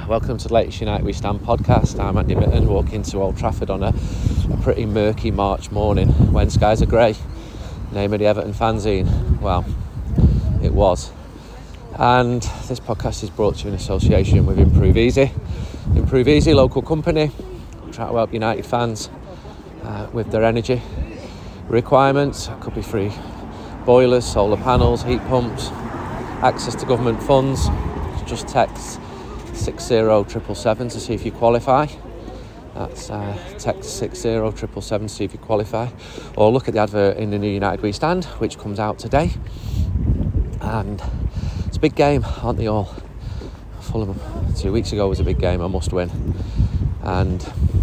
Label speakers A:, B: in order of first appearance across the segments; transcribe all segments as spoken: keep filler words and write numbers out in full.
A: welcome to the latest United We Stand podcast. I'm Andy Mitten, walking to Old Trafford on a, a pretty murky March morning when skies are grey. Name of the Everton fanzine. Well, it was. And this podcast is brought to you in association with Improve Easy. Improve Easy, local company, try to help United fans uh, with their energy requirements. It could be free boilers, solar panels, heat pumps, access to government funds. Just text six zero triple seven to see if you qualify. That's uh, text six zero triple seven to see if you qualify. Or look at the advert in the new United We Stand, which comes out today. And it's a big game, aren't they all? Fulham two weeks ago was a big game, I must win. And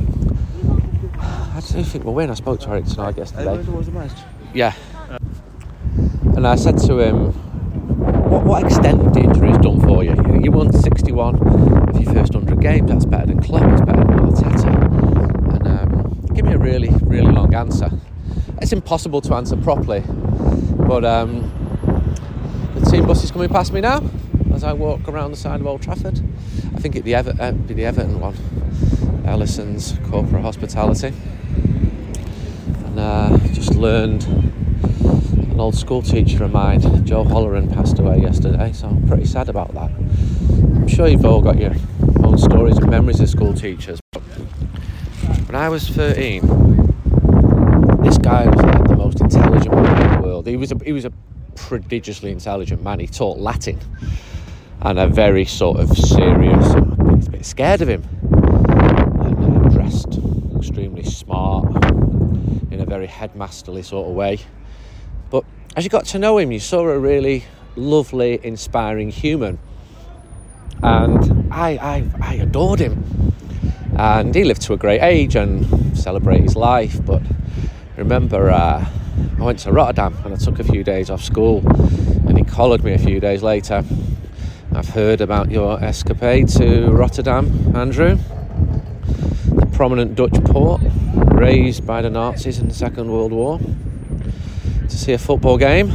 A: I do think we'll win. I spoke to Eric tonight yesterday. Yeah. And I said to him, What, what extent of the injury has done for you? You, you won sixty-one of your first one hundred games. That's better than Klopp. It's better than Arteta. And um, give me a really, really long answer. It's impossible to answer properly. But um, the team bus is coming past me now as I walk around the side of Old Trafford. I think it'd be, Ever- uh, be the Everton one. Ellison's Corporate Hospitality. And uh, just learned... an old school teacher of mine, Joe Holleran, passed away yesterday, so I'm pretty sad about that. I'm sure you've all got your own stories and memories of school teachers. When I was thirteen, this guy was like the most intelligent man in the world. He was a, he was a prodigiously intelligent man. He taught Latin, and a very sort of serious, I was a bit scared of him, and uh, dressed extremely smart in a very headmasterly sort of way. But as you got to know him, you saw a really lovely, inspiring human. And I, I, I adored him. And he lived to a great age and celebrated his life. But I remember uh, I went to Rotterdam and I took a few days off school. And he collared me a few days later. I've heard about your escapade to Rotterdam, Andrew. The prominent Dutch port, razed by the Nazis in the Second World War. To see a football game.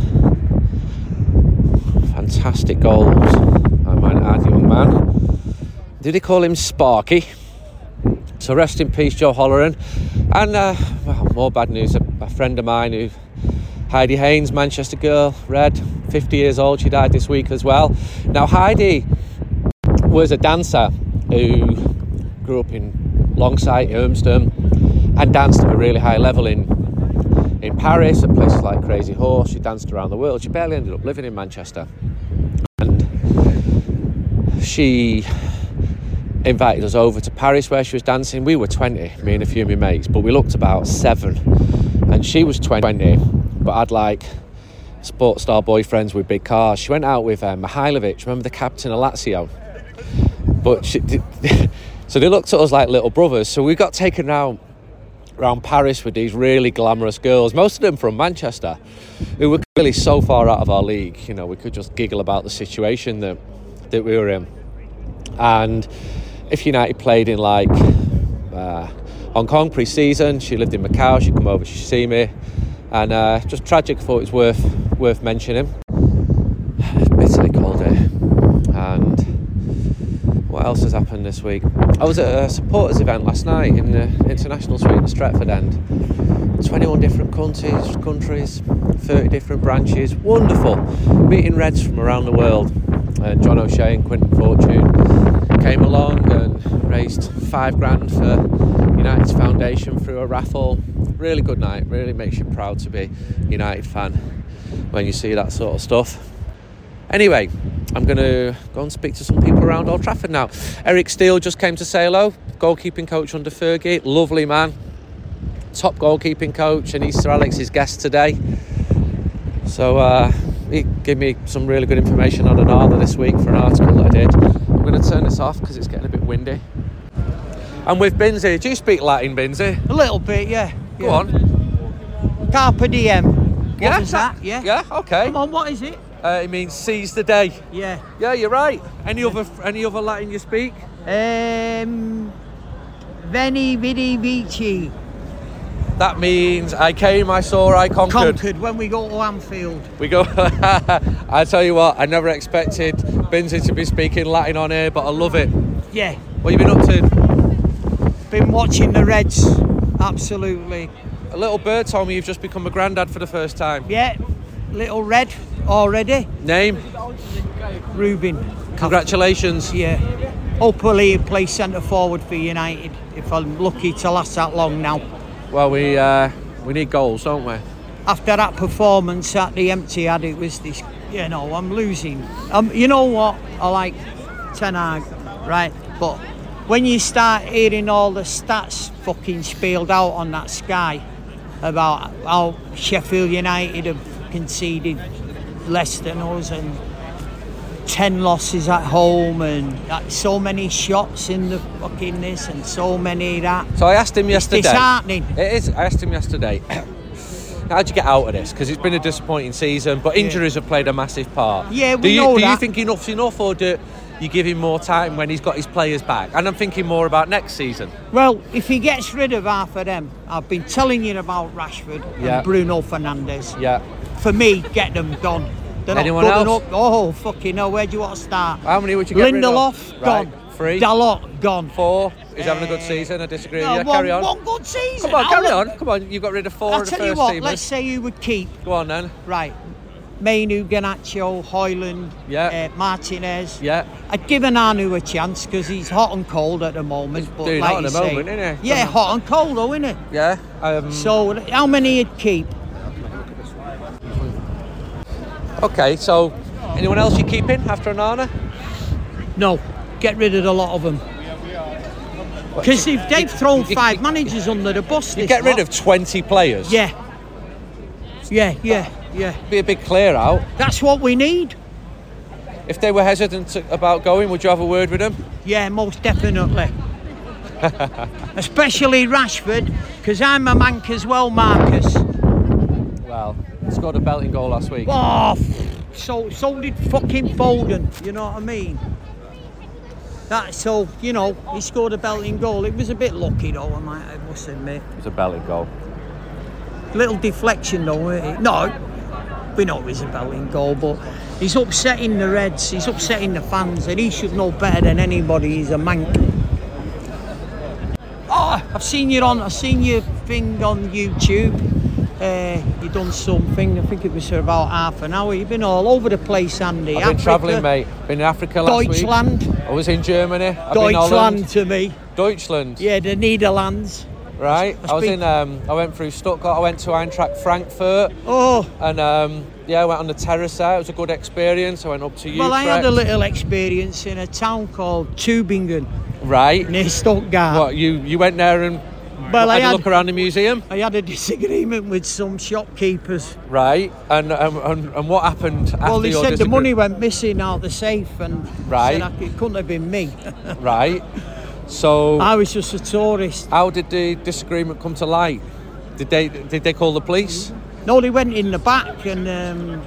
A: Fantastic goals, I might add, young man. Did he call him Sparky? So rest in peace, Joe Holleran. And uh, well, more bad news. A, a friend of mine, who Heidi Haynes, Manchester girl, Red, fifty years old. She died this week as well. Now Heidi was a dancer who grew up in Longsight, Urmston, and danced at a really high level in in Paris, at places like Crazy Horse. She danced around the world. She barely ended up living in Manchester. And she invited us over to Paris where she was dancing. We were twenty, me and a few of my mates, but we looked about seven. And she was twenty, but had like sports star boyfriends with big cars. She went out with uh, Mihailovic, remember the captain of Lazio? But she, so they looked at us like little brothers. So we got taken out around Paris with these really glamorous girls, most of them from Manchester, who were really so far out of our league. You know, we could just giggle about the situation that that we were in. And if United played in like uh, Hong Kong pre-season, she lived in Macau, she'd come over, she'd see me, and uh, just tragic. Thought it was worth worth mentioning. It's bitterly cold here. And what else has happened this week? I was at a supporters event last night in the International Suite at Stretford End. twenty-one different countries, countries, thirty different branches. Wonderful. Meeting Reds from around the world. And John O'Shea and Quinton Fortune came along and raised five grand for United's foundation through a raffle. Really good night. Really makes you proud to be a United fan when you see that sort of stuff. Anyway, I'm going to go and speak to some people around Old Trafford now. Eric Steele just came to say hello, goalkeeping coach under Fergie. Lovely man, top goalkeeping coach, and he's Sir Alex's guest today. So uh, he gave me some really good information on Onana this week for an article that I did. I'm going to turn this off because it's getting a bit windy. I'm with Binzi. Do you speak Latin, Binzi?
B: A little bit, yeah.
A: Go
B: yeah.
A: on.
B: Carpe diem. What
A: Yeah,
B: was that? Yeah.
A: Yeah, okay.
B: Come on, what is it?
A: Uh, it means seize the day.
B: Yeah.
A: Yeah, you're right. Any other any other Latin you speak?
B: Um, Veni Vidi Vici.
A: That means I came, I saw, I conquered.
B: Conquered when we go to Anfield.
A: We go. I tell you what, I never expected Binzi to be speaking Latin on here, but I love it.
B: Yeah,
A: What have you been up to?
B: been watching the Reds. Absolutely.
A: A little bird told me you've just become a granddad for the first time.
B: Yeah, little Red already.
A: Name?
B: Rubin.
A: Congratulations.
B: Yeah. Hopefully he'll play centre forward for United if I'm lucky to last that long now.
A: Well, we uh, we need goals, don't we?
B: After that performance at the Etihad, it was this, you know, I'm losing. Um, you know what? I like Ten Hag, right? But when you start hearing all the stats fucking spelled out on that Sky about how Sheffield United have conceded less than us and ten losses at home and that, so many shots in the fucking this and so many that.
A: So I asked him
B: It's
A: yesterday.
B: disheartening.
A: It is. I asked him yesterday. How'd you get out of this? Because it's been a disappointing season, but injuries have played a massive part.
B: Yeah, we
A: do you,
B: know
A: Do you
B: that.
A: think enough's enough, or do you give him more time when he's got his players back? And I'm thinking more about next season.
B: Well, if he gets rid of half of them, I've been telling you about Rashford
A: Yeah.
B: and Bruno Fernandes.
A: Yeah.
B: For me, get them gone. They're
A: Anyone
B: not good
A: else?
B: enough. Oh, fucking hell, where do you want to start?
A: How many would you get rid of?
B: Lindelof, gone.
A: Right. Three.
B: Dalot, gone.
A: Four. He's having a good
B: Uh,
A: season. I disagree
B: No,
A: with you.
B: one,
A: Carry on.
B: one good season.
A: Come on,
B: How
A: carry
B: long-
A: on. Come on. You got rid of four
B: I'll
A: of the
B: tell you
A: first
B: what,
A: teamers.
B: let's say you would keep,
A: Go on then.
B: right, Mainu, Garnacho, Hoyland,
A: Yeah.
B: uh, Martinez.
A: Yeah.
B: I'd give Anu a chance because he's hot and cold at the moment. But
A: doing
B: like
A: hot at
B: you
A: the
B: say,
A: moment, isn't he?
B: Yeah, hot and cold though, isn't it?
A: Yeah. Um,
B: So, how many you'd keep?
A: okay. So, anyone else you keeping after Onana?
B: No, get rid of a lot of them. Because if they've thrown five managers under the bus,
A: You
B: this
A: get rid
B: lot-
A: of twenty players.
B: Yeah. Yeah, yeah, yeah.
A: Be a big clear out.
B: That's what we need.
A: If they were hesitant to, about going, would you have a word with them?
B: Yeah, most definitely. Especially Rashford, because I'm a mank as well, Marcus.
A: Well, scored a belting goal last week.
B: Oh, f- so so did fucking Foden. You know what I mean? That so you know he scored a belting goal. It was a bit lucky though, I might I must admit.
A: It was a belting goal.
B: Little deflection though, weren't it? No, we know it was a belting goal, but he's upsetting the Reds. He's upsetting the fans, and he should know better than anybody. He's a mank. Oh, I've seen you on. I've seen your thing on YouTube. Uh, you done something. I think it was for about half an hour. You've been all over the place, Andy.
A: I've been
B: Africa,
A: travelling, mate. Been in Africa last
B: Deutschland.
A: week. I was in Germany. I've been
B: Deutschland
A: Holland.
B: to me.
A: Deutschland.
B: Yeah, the Netherlands.
A: Right.
B: I
A: I was
B: speak-
A: in. Um, I went through Stuttgart. I went to Eintracht Frankfurt,
B: Oh,
A: and um, yeah, I went on the terrace there. It was a good experience. I went up to Utrecht.
B: well, I had a little experience in a town called Tübingen
A: Right.
B: near Stuttgart.
A: What you you went there and
B: Well,
A: had
B: I
A: a
B: had-
A: look around the museum?
B: I had a disagreement with some shopkeepers.
A: Right. And um, and, and what happened after
B: Well, they
A: your
B: said the
A: disagree-
B: money went missing out the safe, and
A: Right.
B: said I- it couldn't have been me.
A: Right. So
B: I was just a tourist.
A: how did the disagreement come to light? Did they did they call the police?
B: No, they went in the back, and um,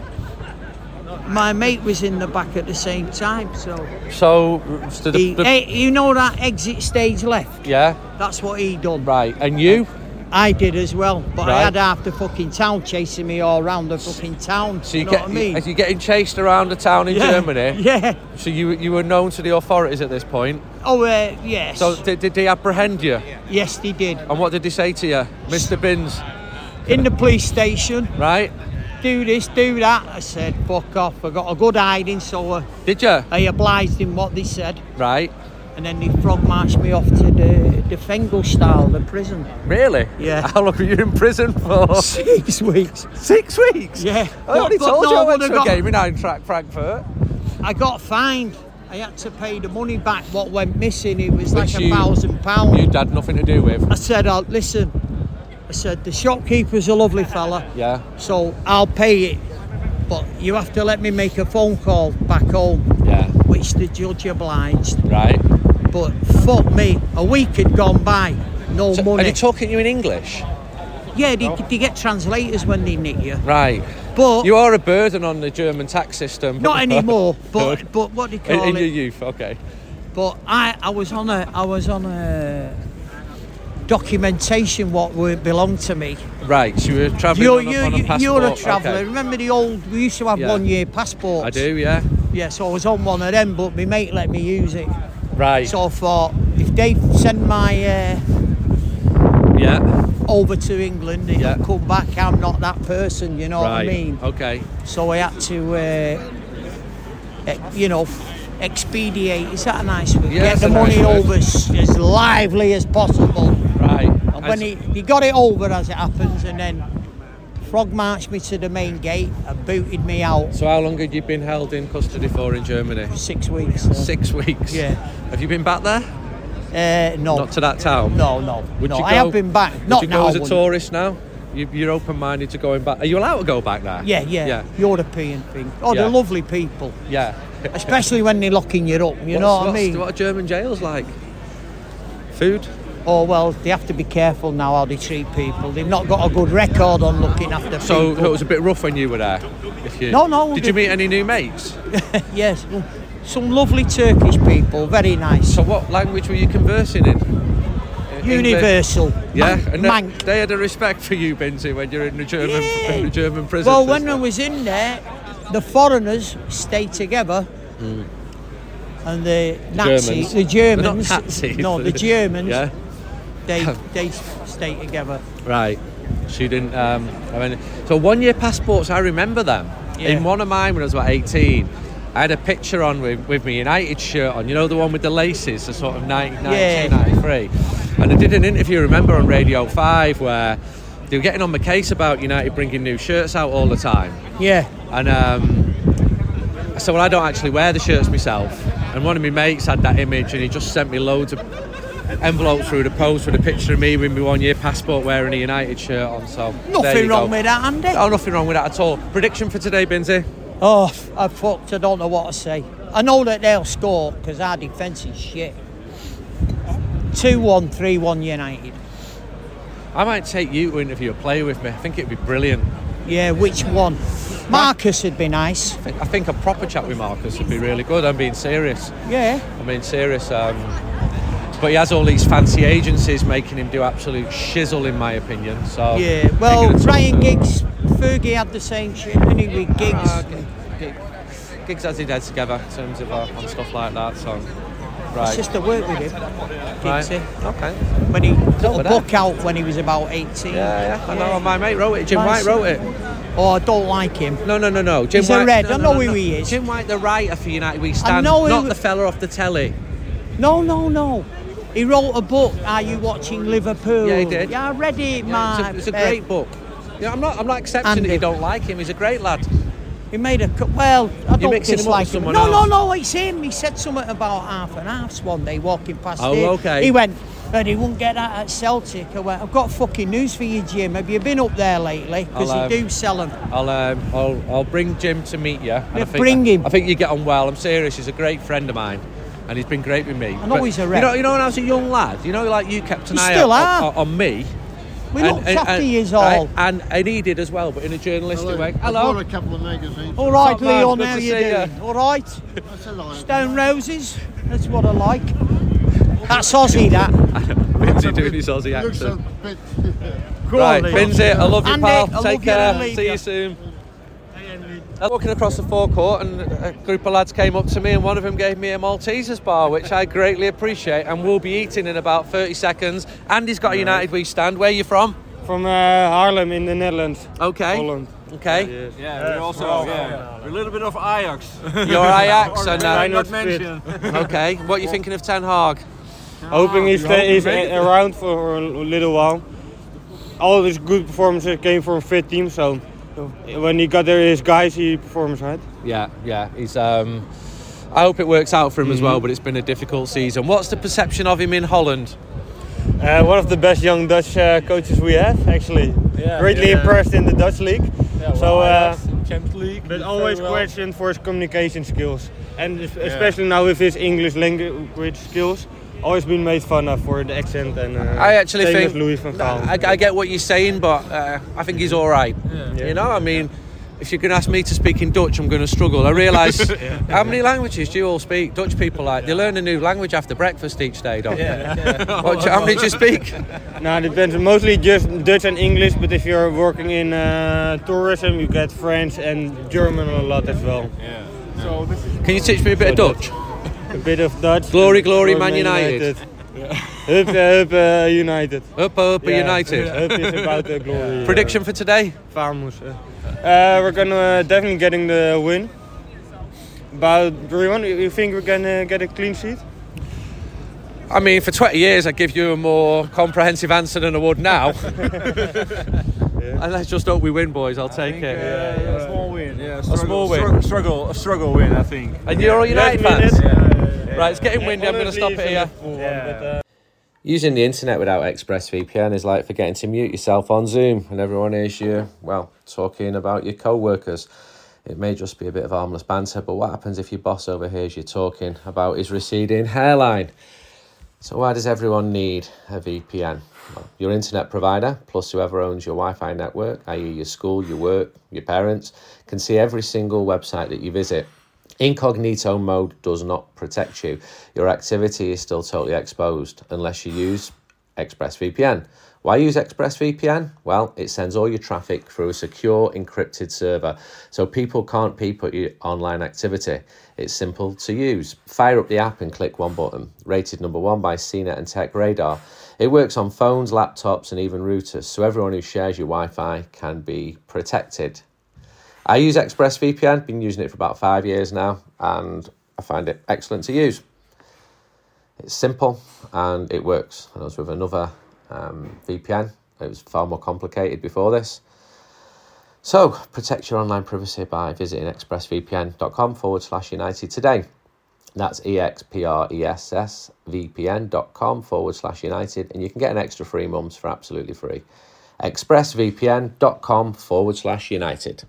B: my mate was in the back at the same time. So,
A: So, so the,
B: he,
A: the-
B: hey, you know that exit stage left?
A: yeah.
B: That's what he done.
A: Right. And you?
B: I did as well, but
A: Right.
B: I had half the fucking town chasing me all around the fucking town.
A: So you
B: you know
A: get
B: what I mean?
A: as you getting chased around the town in
B: yeah.
A: Germany.
B: Yeah.
A: So you you were known to the authorities at this point.
B: Oh, uh, yes.
A: So did, did they apprehend you?
B: yes, they did.
A: And what did they say to you, Mister Binns?
B: In the police station.
A: Right?
B: Do this, do that. I said, fuck off. I got a good hiding, so uh,
A: Did you?
B: I obliged in what they said.
A: Right.
B: And then they frog marched me off to the, the Fengelstall, the prison.
A: Really?
B: Yeah.
A: How long were you in prison for?
B: Six weeks.
A: Six weeks.
B: Yeah.
A: I already
B: But- but
A: told
B: no,
A: you I
B: I
A: went to
B: would've
A: a
B: got-
A: game in Eintracht Frankfurt.
B: I got fined. I had to pay the money back. What went missing, it was like
A: Which
B: a
A: you-
B: thousand pounds.
A: You'd had nothing to do with.
B: I said, oh, listen, I said, the shopkeeper's a lovely fella,
A: Yeah.
B: so I'll pay it. But you have to let me make a phone call back home,
A: Yeah.
B: which the judge obliged.
A: Right.
B: But fuck me, a week had gone by, no
A: So, are
B: money.
A: they talking to you in English?
B: yeah, they, they get translators when they nick you.
A: Right.
B: But
A: You are a burden on the German tax system.
B: not anymore.
A: Good.
B: But but what do you
A: in,
B: call
A: in your
B: it?
A: youth, okay.
B: But I, I was on a I was on a documentation what would belong to me.
A: Right, so you were travelling
B: You're,
A: on, a,
B: you,
A: on a
B: you,
A: passport.
B: you're a traveller.
A: Okay.
B: Remember the old? We used to have
A: Yeah.
B: one-year passports.
A: I do, yeah.
B: Yeah, so I was on one of them, but my mate let me use it.
A: Right.
B: So I thought, if they send my uh,
A: yeah.
B: over to England, it'll
A: Yeah.
B: come back. I'm not that person, you know what I
A: Right.
B: mean?
A: Okay.
B: So I had to, uh, eh, you know, expedite. Is that a nice word?
A: Yeah,
B: Get
A: that's
B: the
A: a nice
B: money
A: word.
B: over as, as lively as possible.
A: Right.
B: And when he, he got it over, as it happens, and then frog marched me to the main gate and booted me out.
A: So how long had you been held in custody for in Germany?
B: Six weeks. uh,
A: Six weeks.
B: Yeah.
A: Have you been back there?
B: Uh, no.
A: Not to that town.
B: No, no.
A: Would
B: no.
A: you
B: I
A: go-
B: have been back.
A: Would
B: Not
A: you
B: now.
A: go
B: I
A: as a
B: wouldn't.
A: tourist now? You, you're open-minded to going back. Are you allowed to go back there?
B: Yeah, yeah,
A: Yeah.
B: European thing. Oh,
A: Yeah.
B: they're lovely people.
A: Yeah.
B: Especially when they're locking you up, you
A: What's-
B: know what I
A: what's-
B: mean?
A: What are German jails like? Food?
B: Oh, well, they have to be careful now how they treat people. They've not got a good record on looking after
A: So
B: people.
A: it was a bit rough when you were there? If you,
B: No, no,
A: Did
B: the-
A: you meet any new mates?
B: Yes, some lovely Turkish people, very nice.
A: So what language were you conversing in? English?
B: Universal.
A: Yeah,
B: Man-
A: and they,
B: mank.
A: they had a respect for you, Binzi, when you're in the German
B: Yeah.
A: in the German prison.
B: Well, when I was in there, the foreigners stayed together. And the Nazis,
A: Germans.
B: the Germans,
A: They're not Nazis.
B: no, the Germans,
A: Yeah.
B: they they stayed together.
A: Right. So you didn't. Um, I mean, so one-year passports. I remember them.
B: Yeah.
A: In one of mine when I was about eighteen, I had a picture on with, with my United shirt on. You know the one with the laces, the sort of nineteen ninety-three. And I did an interview, remember, on Radio Five where they were getting on my case about United bringing new shirts out all the time.
B: Yeah,
A: And um, I said, well, I don't actually wear the shirts myself. And one of my mates had that image, and he just sent me loads of envelopes through the post with a picture of me with my one-year passport wearing a United shirt on. So there
B: nothing
A: you
B: wrong
A: go.
B: with that, Andy.
A: Oh, nothing wrong with that at all. Prediction for today, Binzi?
B: Oh, I fucked. I don't know what to say. I know that they'll score because our defence is shit. two one, three one United.
A: I might take you to interview a player with me. I think it'd be brilliant.
B: Yeah, which one? Marcus would be nice.
A: I think, I think a proper chat with Marcus would be really good. I'm being serious.
B: Yeah.
A: I'm being serious. Um, but he has all these fancy agencies making him do absolute shizzle, in my opinion. So
B: Yeah. Well,
A: Giggs
B: Ryan Giggs, Fergie had the same shit, didn't he, with Giggs?
A: Ah, Giggs, Giggs has his head together in terms of uh, on stuff like that. So right.
B: It's just to work with him.
A: Right.
B: Giggsy.
A: Okay.
B: When he put
A: over
B: a
A: there.
B: book out when he was about eighteen.
A: Yeah, yeah. I know. My mate wrote it. Jim
B: Nice.
A: White wrote it.
B: Oh, I don't like him.
A: No, no, no, no. Jim
B: He's a
A: White.
B: red.
A: No,
B: I
A: no,
B: know
A: no,
B: who
A: no.
B: he is.
A: Jim White, the writer for United We Stand,
B: know who-
A: not the fella off the telly.
B: No, no, no. He wrote a book. Are you watching Liverpool?
A: Yeah, he did.
B: Yeah, I read it,
A: Yeah,
B: man.
A: it's, a, it's a great book. Yeah, I'm not. I'm not accepting
B: Andy.
A: that you don't like him. He's a great lad.
B: He made a cu- well. I don't
A: mixing him up
B: dislike
A: with
B: him.
A: someone
B: No, no,
A: else.
B: no. It's him. He said something about half and halves one day walking past.
A: Oh,
B: here.
A: okay.
B: He went, and he wouldn't get that at Celtic. I went, I've got fucking news for you, Jim. Have you been up there lately? Because
A: I'll, um,
B: they do sell them.
A: I'll um, I'll I'll bring Jim to meet you. And
B: Yeah,
A: I think,
B: bring him.
A: I think you get on well. I'm serious. He's a great friend of mine, and he's been great with me.
B: I know he's a
A: You
B: rep.
A: know, you know, when I was a young lad, you know, like you kept an
B: You
A: eye
B: still
A: out
B: are.
A: on, on me.
B: We looked after you all.
A: And, and he did as well, but in a journalistic way.
C: I bought
A: Hello.
C: a couple of magazines.
B: All right,
A: Top man,
B: Leon.
A: good
B: How
A: to
B: you
A: see ya.
B: doing? All right.
C: That's a lie.
B: Stone Roses. That's what I like. That's Aussie, that.
A: Binzi doing his Aussie
C: Looks a
A: accent.
C: bit.
A: Right, Binzi, I love you,
B: Andy,
A: pal.
B: I love
A: Take
B: you,
A: care.
B: Andy.
A: See you soon. I was walking across the forecourt and a group of lads came up to me and one of them gave me a Maltesers bar, which I greatly appreciate, and we'll be eating in about thirty seconds. Andy's got a United We Stand. Where are you from?
D: From uh, Haarlem in the Netherlands.
A: Okay.
D: Holland.
A: Okay.
E: Yeah, we also yeah. a little bit of Ajax.
A: You're Ajax and
D: Why
A: uh,
D: not
E: Not mentioned.
A: okay. What are you thinking of Ten Hag?
D: Hoping he
E: we
D: stays
E: hope he make it.
D: around for a little while. All his good performances came from a fit team, so when he got there, his guys, he performs right.
A: Yeah, yeah. He's. Um, I hope it works out for him as well, but it's been a difficult season. What's the perception of him in Holland?
D: Uh, one of the best young Dutch uh, coaches we have, actually.
E: Yeah,
D: Greatly
E: yeah.
D: impressed in the Dutch league.
E: Yeah,
D: so,
E: well,
D: uh,
E: Ajax, Champions League.
D: but
E: did
D: always
E: very well.
D: questioned for his communication skills, and es- especially now with his English language skills, always been made fun of for the accent and. Uh,
A: I actually
D: same
A: think
D: as Louis van Gaal.
A: I, I get what you're saying, but uh, I think he's all right.
D: Yeah.
A: You know, I mean, if you're going to ask me to speak in Dutch, I'm going to struggle. I realise how many languages do you all speak? Dutch people like they learn a new language after breakfast each day, don't they? What, do you- how many do you speak?
D: No, it depends. Mostly just Dutch and English, but if you're working in uh, tourism, you get French and German a lot as well.
E: So this is
A: Can you teach me a bit of Dutch?
D: a bit of Dutch.
A: Glory, glory, Man United.
D: Up, up, uh, United.
A: Up, up,
D: Yeah.
A: United.
D: Up is about the glory.
A: Prediction for today?
D: Vamos. Uh, we're gonna uh, definitely getting the win. About three one. You think we're gonna get a clean sheet?
A: I mean, for twenty years, I'd give you a more comprehensive answer than I would now. And let's just hope we win, boys. I'll take it.
E: Yeah, a small win. Yeah,
A: A small win.
E: Struggle, struggle, a struggle win, I think.
A: And you're all United
D: Last
A: fans?
D: minute.
A: Right, it's getting windy. I'm going to stop it here.
D: Yeah.
A: Using the internet without ExpressVPN is like forgetting to mute yourself on Zoom and everyone hears you, well, talking about your co-workers. It may just be a bit of harmless banter, but what happens if your boss overhears you talking about his receding hairline? So why does everyone need a V P N? Well, your internet provider, plus whoever owns your Wi-Fi network, that is your school, your work, your parents, can see every single website that you visit. Incognito mode does not protect you. Your activity is still totally exposed unless you use ExpressVPN. Why use ExpressVPN? Well, it sends all your traffic through a secure encrypted server, so people can't peep at your online activity. It's simple to use. Fire up the app and click one button. Rated number one by C net and Tech Radar. It works on phones, laptops and even routers, so everyone who shares your Wi-Fi can be protected. I use ExpressVPN, been using it for about five years now, and I find it excellent to use. It's simple and it works. I was with another um, V P N. It was far more complicated before this. So, protect your online privacy by visiting expressvpn.com forward slash United today. That's E-X-P-R-E-S-S-V-P-N.com forward slash United, and you can get an extra three months for absolutely free. expressvpn.com forward slash United.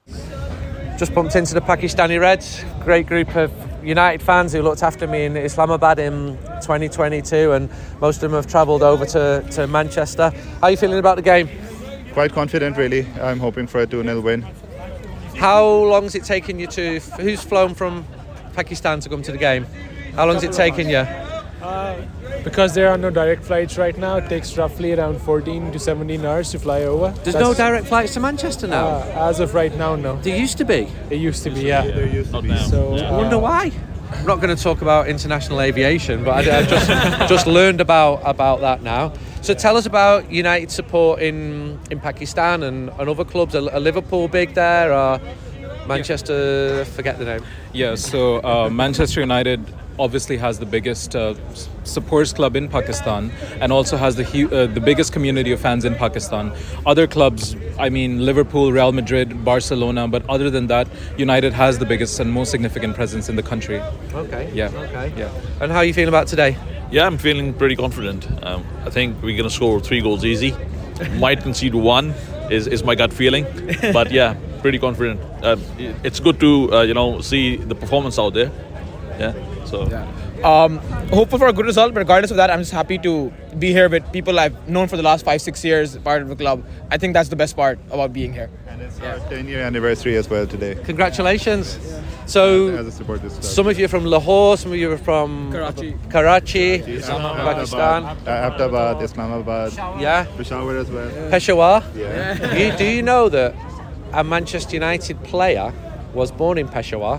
A: Just bumped into the Pakistani Reds, great group of United fans who looked after me in Islamabad in twenty twenty-two, and most of them have travelled over to, to Manchester. How are you feeling about the game?
C: Quite confident, really. I'm hoping for a two nil win.
A: How long has it taken you to... Who's flown from Pakistan to come to the game? How long has it taken you?
F: Uh, because there are no direct flights right now, it takes roughly around fourteen to seventeen hours to fly over.
A: There's no direct flights to Manchester now?
F: Uh, as of right now, no.
A: There used to be.
F: It used to be, yeah.
C: There used to be.
F: So,
A: I wonder why. I'm not going to talk about international aviation, but I, I just just learned about, about that now. So tell us about United support in, in Pakistan and, and other clubs. Are, are Liverpool big there, or Manchester, forget the name?
G: Yeah, so uh, Manchester United obviously has the biggest uh, supporters club in Pakistan, and also has the hu- uh, the biggest community of fans in Pakistan. Other clubs, I mean Liverpool, Real Madrid, Barcelona, but other than that, United has the biggest and most significant presence in the country.
A: Okay.
G: Yeah.
A: Okay.
G: Yeah.
A: And how are you feeling about today?
H: Yeah, I'm feeling pretty confident. Um, I think we're going to score three goals easy. Might concede one, is, is my gut feeling. But yeah, pretty confident. Uh, it's good to uh, you know see the performance out there. Yeah. So.
I: Yeah. Um, hopeful for a good result, but regardless of that, I'm just happy to be here with people I've known for the last five, six years, part of the club. I think that's the best part about being here.
C: And it's our ten-year anniversary as well today.
A: Congratulations. So,
C: As a supporters club.
A: some of you are from Lahore, some of you are from
I: Karachi.
A: Karachi,
C: Islamabad,
A: Pakistan.
C: uh, Ahmedabad, Islamabad,
A: Yeah.
C: Peshawar as well.
A: Peshawar.
C: Yeah.
A: You, do you know that a Manchester United player was born in Peshawar?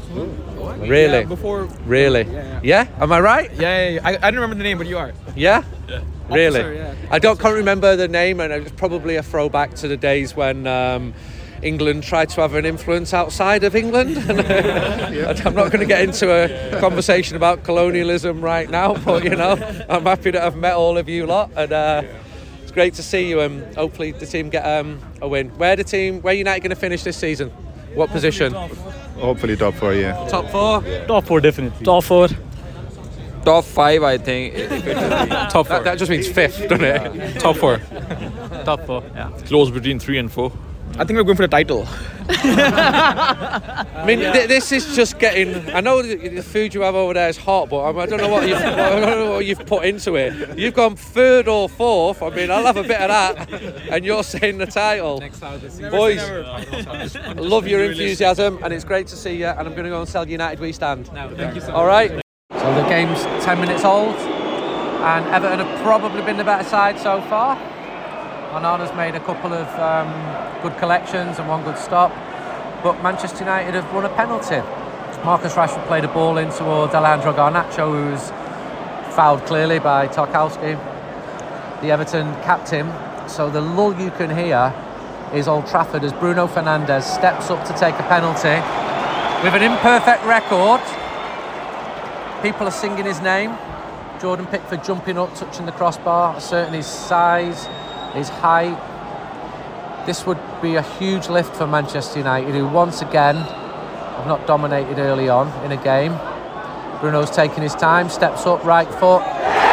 A: Really?
I: Yeah, before.
A: Really?
I: Yeah, yeah.
A: Yeah? Am I right?
I: Yeah, yeah, yeah. I, I don't remember the name, but you are.
A: Yeah? Really?
I: Officer, yeah.
A: I don't can't remember the name, and it's probably a throwback to the days when um, England tried to have an influence outside of England. I'm not going to get into a conversation about colonialism right now, but you know, I'm happy that I've met all of you lot, and uh, it's great to see you. And hopefully the team get um, a win. Where the team? Where United going to finish this season? What position?
C: Hopefully top four, yeah.
A: Top four.
F: top four, definitely.
I: Top four.
G: Top five, I think. Top
A: That, that just means fifth, doesn't it?
G: Top four.
F: Top four.
H: Close between three and four.
I: I think we're going for the title.
A: I mean, th- this is just getting. I know the, the food you have over there is hot, but I, I don't know what you've. I don't know what you've put into it. You've gone third or fourth. I mean, I'll have a bit of that, and you're saying the title. Boys, I love your enthusiasm, and it's great to see you. And I'm going to go and sell United We Stand.
F: Thank you so much.
A: All right. So the game's ten minutes old, and Everton have probably been the better side so far. Onana's made a couple of um, good collections and one good stop, but Manchester United have won a penalty. Marcus Rashford played a ball in towards Alejandro Garnacho, who's fouled clearly by Tarkowski, the Everton captain. So the lull you can hear is Old Trafford as Bruno Fernandes steps up to take a penalty with an imperfect record. People are singing his name. Jordan Pickford jumping up, touching the crossbar, asserting his size, his height. This would be a huge lift for Manchester United, who once again have not dominated early on in a game. Bruno's taking his time, steps up, right foot.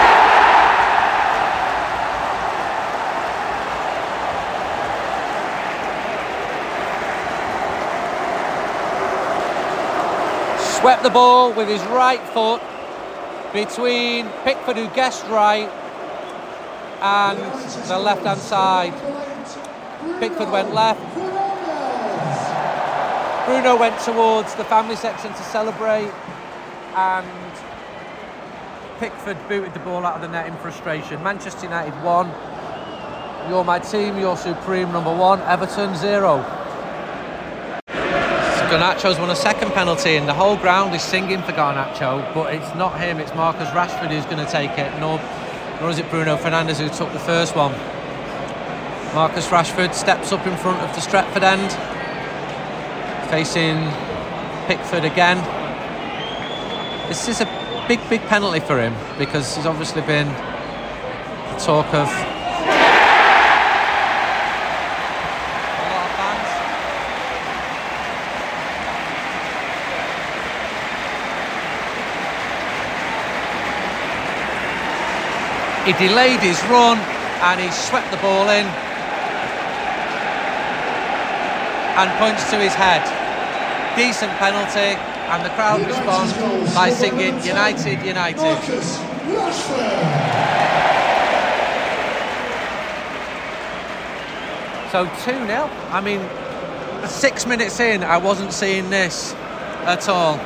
A: Swept the ball with his right foot between Pickford, who guessed right, and the left-hand side. Pickford went left. Bruno went towards the family section to celebrate, and Pickford booted the ball out of the net in frustration. Manchester United won. You're my team, you're supreme, number one. Everton, zero. Garnacho's won a second penalty and the whole ground is singing for Garnacho, but it's not him, it's Marcus Rashford who's going to take it, nor, nor is it Bruno Fernandes who took the first one. Marcus Rashford steps up in front of the Stretford end, facing Pickford again. This is a big, big penalty for him because he's obviously been the talk of He delayed his run and he swept the ball in and points to his head. Decent penalty, and the crowd responds by singing United, United. So two nil. I mean, six minutes in, I wasn't seeing this at all.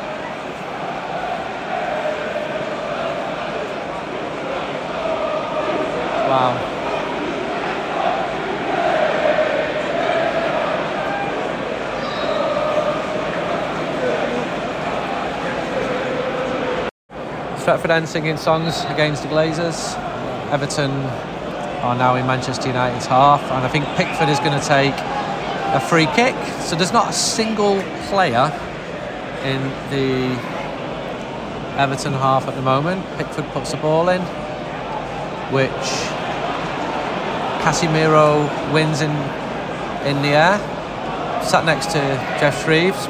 A: Wow. Stretford End singing songs against the Glazers. Everton are now in Manchester United's half, and I think Pickford is going to take a free kick. So there's not a single player in the Everton half at the moment. Pickford puts the ball in, which Casemiro wins in in the air. Sat next to Jeff Shreves.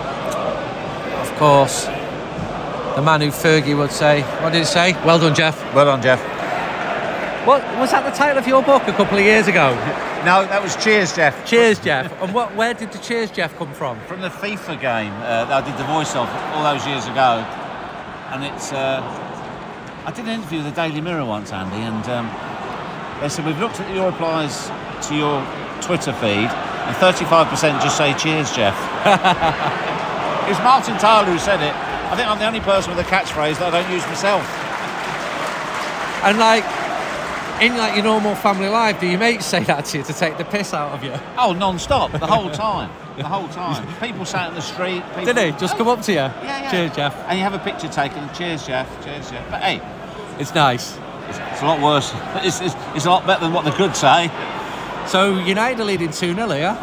A: Of course, the man who Fergie would say, what did he say? Well done, Jeff.
J: Well done, Jeff.
A: What was that the title of your book a couple of years ago?
J: No, that was Cheers, Jeff.
A: Cheers, Jeff. And what? Where did the Cheers, Jeff come from?
J: From the FIFA game uh, that I did the voice of all those years ago. And it's... Uh, I did an interview with the Daily Mirror once, Andy, and um, they said, we've looked at your replies to your Twitter feed, and thirty-five percent just say cheers, Jeff. It was Martin Tyler who said it. I think I'm the only person with a catchphrase that I don't use myself.
A: And like, in like your normal family life, do your mates say that to you to take the piss out of you?
J: Oh, non-stop, the whole time. The whole time. People sat in the street. People...
A: Did he? Just come up to you?
J: Yeah, yeah.
A: Cheers, Jeff.
J: And you have a picture taken. Cheers, Jeff. Cheers, Jeff. But hey,
A: it's nice.
J: It's, it's a lot worse. It's, it's, it's a lot better than what they could say.
A: So United are leading two nil here.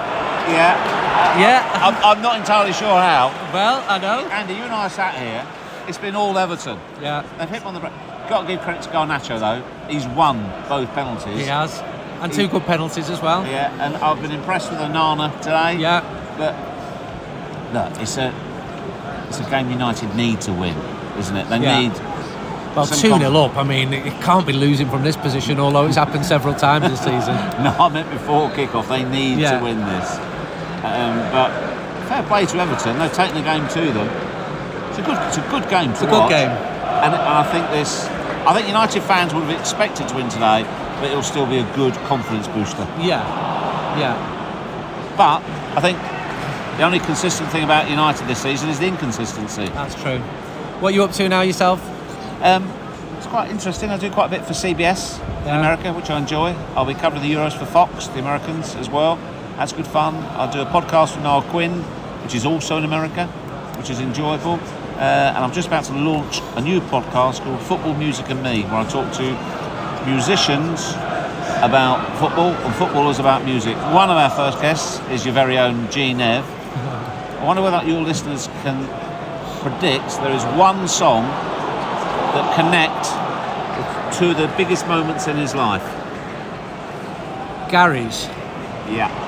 J: Yeah.
A: Yeah.
J: I'm, I'm not entirely sure how.
A: Well, I know.
J: Andy, you and I sat here. It's been all Everton.
A: Yeah.
J: They've hit on the break. Got to give credit to Garnacho though. He's won both penalties.
A: He has. And two good penalties as well.
J: Yeah, and I've been impressed with Onana today.
A: Yeah.
J: But look, it's a it's a game United need to win, isn't it? They
A: yeah.
J: need.
A: Well, two nil up. I mean, it can't be losing from this position, although it's happened several times this season.
J: No, I meant before kick-off. They need
A: yeah.
J: to win this. Um, but fair play to Everton. They've taken the game to them. It's a good, it's a good game to
A: It's a
J: watch.
A: good game.
J: And, and I think this. I think United fans would have expected to win today, but it'll still be a good confidence booster.
A: Yeah, yeah.
J: But I think the only consistent thing about United this season is the inconsistency.
A: That's true. What are you up to now yourself?
J: Um, it's quite interesting. I do quite a bit for C B S
A: yeah.
J: in America, which I enjoy. I'll be covering the Euros for Fox, the Americans, as well. That's good fun. I'll do a podcast with Niall Quinn, which is also in America. which is enjoyable. Uh, and I'm just about to launch a new podcast called Football, Music and Me, where I talk to musicians about football and footballers about music. One of our first guests is your very own G Nev. I wonder whether your listeners can predict there is one song that connect to the biggest moments in his life.
A: Gary's.
J: Yeah.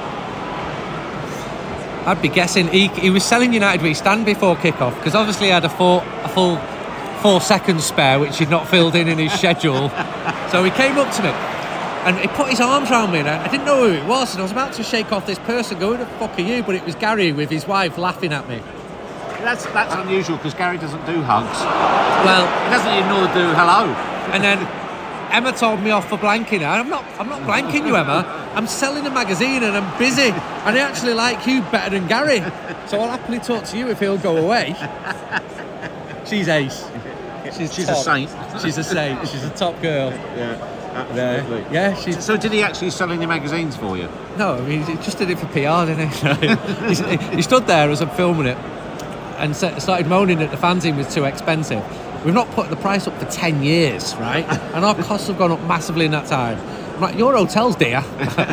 A: I'd be guessing he, he was selling United We Stand before kick-off, because obviously he had a, four, a full four seconds spare which he'd not filled in in his schedule. So he came up to me and he put his arms around me and I didn't know who it was, and I was about to shake off this person going, who the fuck are you? But it was Gary with his wife laughing at me.
J: That's that's unusual because Gary doesn't do hugs.
A: Well,
J: he doesn't even know to do hello.
A: And then Emma told me off for blanking her. I'm not I'm not blanking you, Emma. I'm selling a magazine and I'm busy, and I actually like you better than Gary. So I'll happily talk to you if he'll go away. She's ace. She's,
J: She's
A: top.
J: a saint.
A: She's a saint. She's a top girl.
J: Yeah, absolutely.
A: Yeah, yeah she's...
J: So did he actually sell any magazines for you?
A: No, I mean, he just did it for P R, didn't he? he, he stood there as I'm filming it and started moaning that the fanzine was too expensive. We've not put the price up for ten years, right? And our costs have gone up massively in that time. I'm like, your hotel's dear.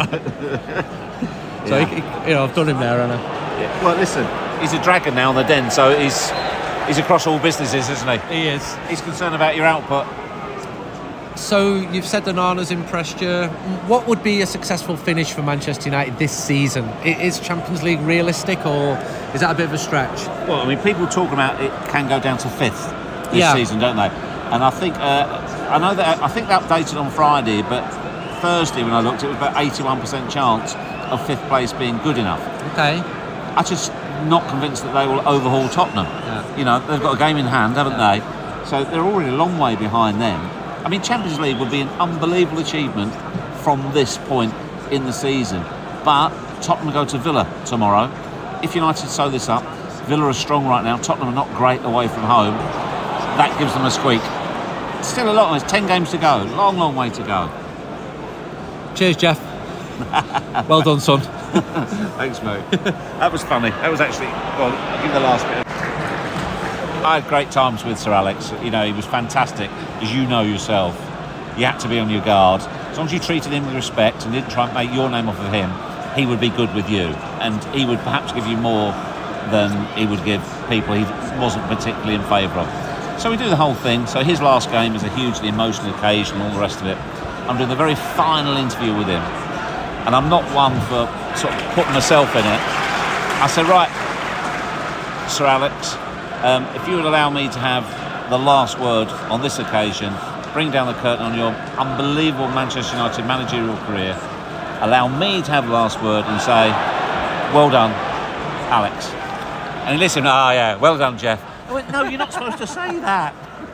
A: So,
J: Yeah.
A: he, he, you know, I've done him there, haven't I?
J: Yeah. Well, listen, he's a dragon now in the den, so he's he's across all businesses, isn't he?
A: He is.
J: He's concerned about your output.
A: So, you've said the Nana's impressed you. What would be a successful finish for Manchester United this season? Is Champions League realistic, or is that a bit of a stretch?
J: Well, I mean, people talk about it can go down to fifth this
A: Yeah.
J: season, don't they? And I think uh, I know that I think they updated on Friday, but Thursday when I looked, it was about eighty-one percent chance of fifth place being good enough.
A: Okay.
J: I'm just not convinced that they will overhaul Tottenham.
A: Yeah.
J: You know, they've got a game in hand, haven't
A: Yeah.
J: they? So they're already a long way behind them. I mean, Champions League would be an unbelievable achievement from this point in the season. But Tottenham go to Villa tomorrow. If United sew this up, Villa are strong right now. Tottenham are not great away from home. That gives them a squeak. Still a lot. There's ten games to go. Long, long way to go.
A: Cheers, Jeff. Well done, son.
J: Thanks, mate. That was funny. That was actually, well, I'll give you the last bit. I had great times with Sir Alex. You know, he was fantastic, as you know yourself. You had to be on your guard. As long as you treated him with respect and didn't try and make your name off of him, he would be good with you. And he would perhaps give you more than he would give people he wasn't particularly in favour of. So we do the whole thing. So his last game is a hugely emotional occasion and all the rest of it. I'm doing the very final interview with him. And I'm not one for sort of putting myself in it. I said, right, Sir Alex, um, if you would allow me to have the last word on this occasion, bring down the curtain on your unbelievable Manchester United managerial career, allow me to have the last word and say, well done, Alex. And he listened, oh yeah, well done, Jeff. I went, no, you're not supposed to say that.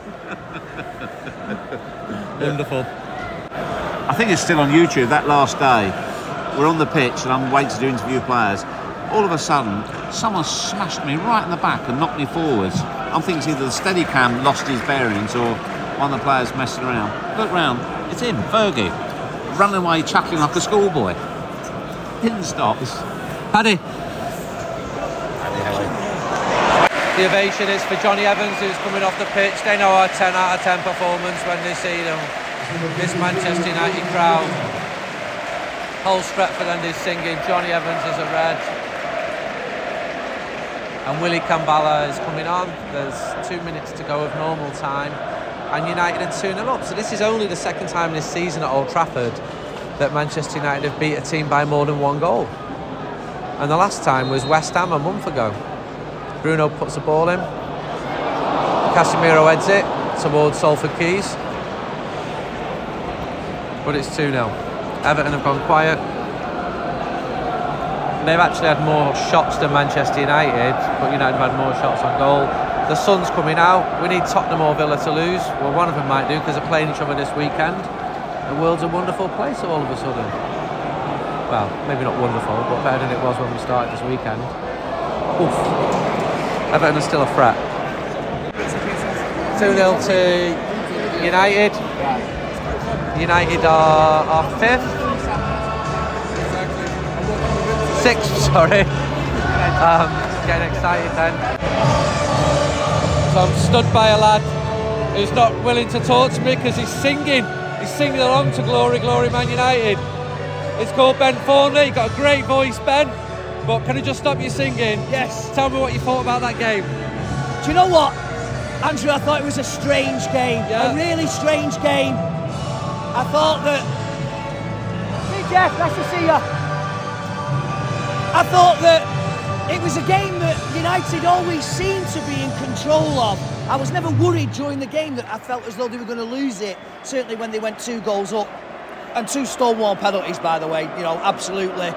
A: Wonderful.
J: I think it's still on YouTube, that last day. We're on the pitch and I'm waiting to do interview players. All of a sudden, someone smashed me right in the back and knocked me forwards. I'm thinking it's either the Steadicam lost his bearings or one of the players messing around. Look round, it's him, Fergie, running away chuckling like a schoolboy. Didn't stop.
A: Paddy. The ovation is for Johnny Evans, who's coming off the pitch. They know our ten out of ten performance when they see them. This Manchester United crowd. Whole Stretford End is singing. Johnny Evans is a red. And Willie Kambala is coming on. There's two minutes to go of normal time. And United are two nil up. So this is only the second time this season at Old Trafford that Manchester United have beat a team by more than one goal. And the last time was West Ham a month ago. Bruno puts the ball in. Casemiro heads it towards Salford Quays. But it's two nil. Everton have gone quiet. They've actually had more shots than Manchester United, but United have had more shots on goal. The sun's coming out. We need Tottenham or Villa to lose. Well, one of them might do because they're playing each other this weekend. The world's a wonderful place all of a sudden. Well, maybe not wonderful, but better than it was when we started this weekend. Oof. Everton are still a threat. two nil to United. United are, are fifth. Sixth, sorry. Um, getting excited then. So I'm stood by a lad who's not willing to talk to me because he's singing. He's singing along to Glory, Glory Man United. It's called Ben Thornley. You've got a great voice, Ben. But can I just stop you singing?
B: Yes.
A: Tell me what you thought about that game.
B: Do you know what, Andrew? I thought it was a strange game.
A: Yeah.
B: A really strange game. I thought that... Hey Jeff, nice to see you. I thought that it was a game that United always seemed to be in control of. I was never worried during the game that I felt as though they were going to lose it, certainly when they went two goals up. And two Stonewall penalties, by the way, you know, absolutely.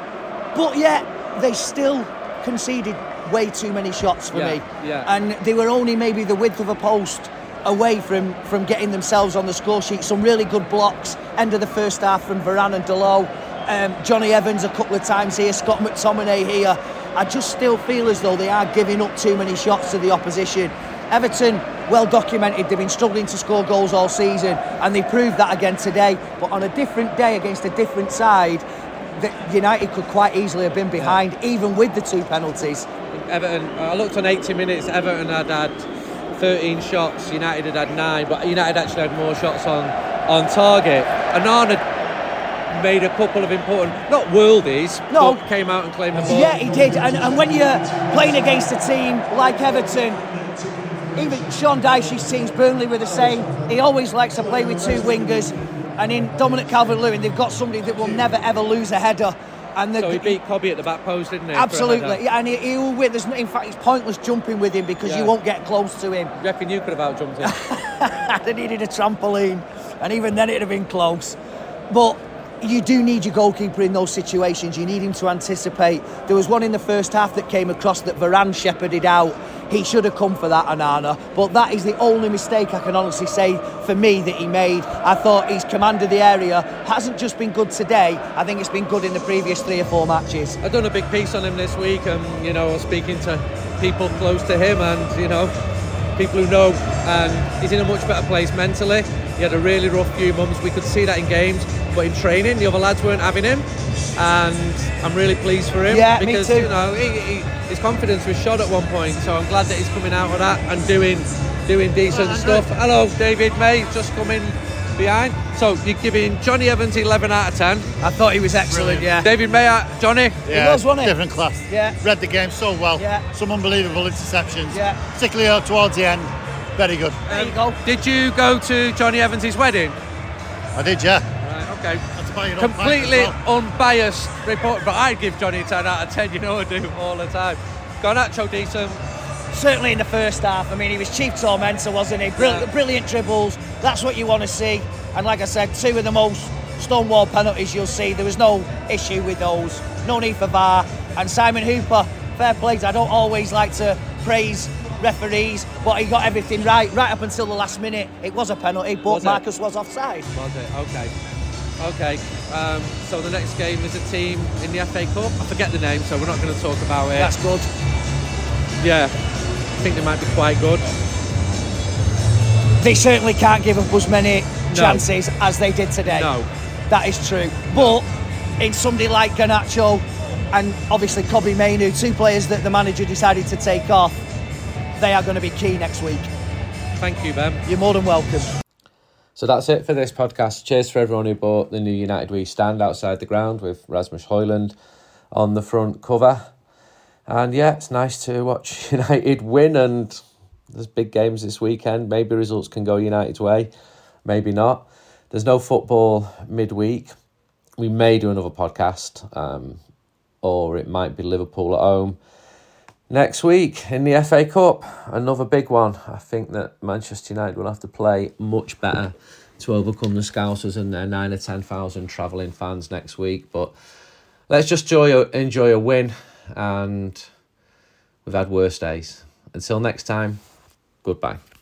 B: But yet, they still conceded way too many shots for
A: yeah,
B: me.
A: Yeah.
B: And they were only maybe the width of a post away from, from getting themselves on the score sheet. Some really good blocks, end of the first half from Varane and Dalot. Um, Johnny Evans a couple of times here, Scott McTominay here. I just still feel as though they are giving up too many shots to the opposition. Everton, well documented, they've been struggling to score goals all season, and they proved that again today. But on a different day against a different side, that United could quite easily have been behind, yeah. even with the two penalties.
A: Everton, I looked on eighty minutes, Everton had had thirteen shots, United had had nine, but United actually had more shots on, on target. Onana made a couple of important, not worldies,
B: no.
A: but came out and claimed the ball.
B: Yeah, he did. And, and when you're playing against a team like Everton, even Sean Dyche's teams, Burnley were the same. He always likes to play with two wingers. And in Dominic Calvert-Lewin, they've got somebody that will never ever lose a header. And the,
A: so he beat Cobby at the back post, didn't he?
B: Absolutely. Yeah, and he, he will win. There's, in fact, it's pointless jumping with him because yeah. you won't get close to him.
A: You reckon you could have out-jumped him?
B: They needed a trampoline. And even then it'd have been close. But you do need your goalkeeper in those situations. You need him to anticipate. There was one in the first half that came across that Varane shepherded out. He should have come for that, Onana. But that is the only mistake I can honestly say for me that he made. I thought he's commanded the area. Hasn't just been good today. I think it's been good in the previous three or four matches.
A: I've done a big piece on him this week, and you know, I was speaking to people close to him, and you know, people who know, and he's in a much better place mentally. He had a really rough few months. We could see that in games, but in training, the other lads weren't having him, and I'm really pleased for him.
B: Yeah,
A: because
B: me too.
A: you know, he, he, his confidence was shot at one point. So I'm glad that he's coming out of that and doing doing decent stuff. Hello, David May, just coming behind. So you're giving Johnny Evans eleven out of ten.
B: I thought he was excellent. Brilliant. Yeah.
A: David May, out, Johnny.
C: Yeah,
B: he was, wasn't he?
C: Different class.
B: Yeah.
C: Read the game so well.
B: Yeah.
C: Some unbelievable interceptions.
B: Yeah.
C: Particularly towards the end. Very good.
B: There you go.
A: Did you go to Johnny Evans' wedding?
C: I did, yeah.
A: Right, okay.
C: That's about your
A: Completely
C: well.
A: unbiased report, but I'd give Johnny a ten out of ten, you know I do all the time. Garnacho decent.
B: Certainly in the first half. I mean, he was chief tormentor, wasn't he? Brill- yeah. Brilliant dribbles. That's what you want to see. And like I said, two of the most Stonewall penalties you'll see. There was no issue with those. No need for V A R. And Simon Hooper, fair play. I don't always like to praise referees, but he got everything right, right up until the last minute. It was a penalty, but was Marcus was offside.
A: Was it? Okay. Okay. Um, so the next game is a team in the F A Cup. I forget the name, so we're not going to talk about it.
B: That's good.
A: Yeah. I think they might be quite good.
B: They certainly can't give up as many
A: no.
B: chances as they did today.
A: No.
B: That is true. But in somebody like Garnacho and obviously Kobbie Mainoo, two players that the manager decided to take off, they are going to be key next week.
A: Thank you, Ben.
B: You're more than welcome.
A: So that's it for this podcast. Cheers for everyone who bought the new United We stand outside the ground with Rasmus Højlund on the front cover. And yeah, it's nice to watch United win, and there's big games this weekend. Maybe results can go United's way, maybe not. There's no football midweek. We may do another podcast, um, or it might be Liverpool at home next week in the F A Cup. Another big one. I think that Manchester United will have to play much better to overcome the Scousers and their nine or ten thousand travelling fans next week. But let's just enjoy a, enjoy a win, and we've had worse days. Until next time, goodbye.